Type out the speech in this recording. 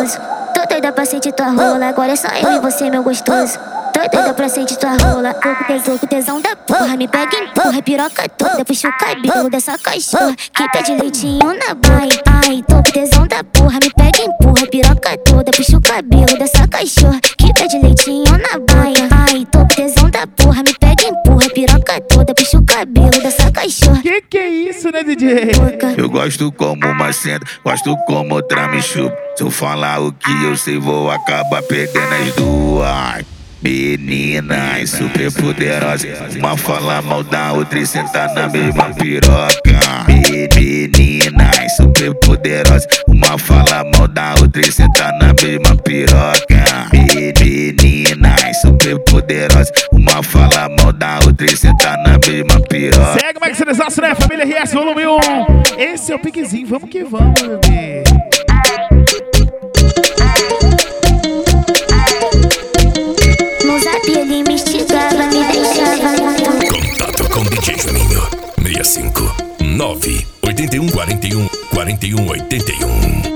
gostoso. Tô doida pra sentir tua rola, agora é só eu e você, meu gostoso. Tô doida pra sentir tua rola, tô com tesão da porra. Me pega e empurra, piroca toda, puxa o cabelo dessa cachorra que pede leitinho na boca. Ai, tô com tesão da porra. Me pega e empurra, piroca toda, puxa o cabelo dessa cachorra que pede leitinho na baia. Ai, tô com tesão da porra. Me pega e empurra, piroca toda, puxa o cabelo dessa cachorra. Que é isso, né, DJ? Eu gosto como uma senta, gosto como outra me chupa. Se eu falar o que eu sei, vou acabar perdendo as duas. Meninas super poderosas, uma fala mal da outra e senta na mesma piroca. Meninas super poderosas, uma fala mal da outra e senta na mesma piroca. Meninas super poderosas, uma fala mal da outra e senta na mesma piroca. Segue o Max Exaço, né? Família RS Volume 1. Esse é o piquezinho, vamos que vamos, bebê. Ele me instigava, me deixava muito. Contato com DJ Juninho 65 9 81 41 41 81.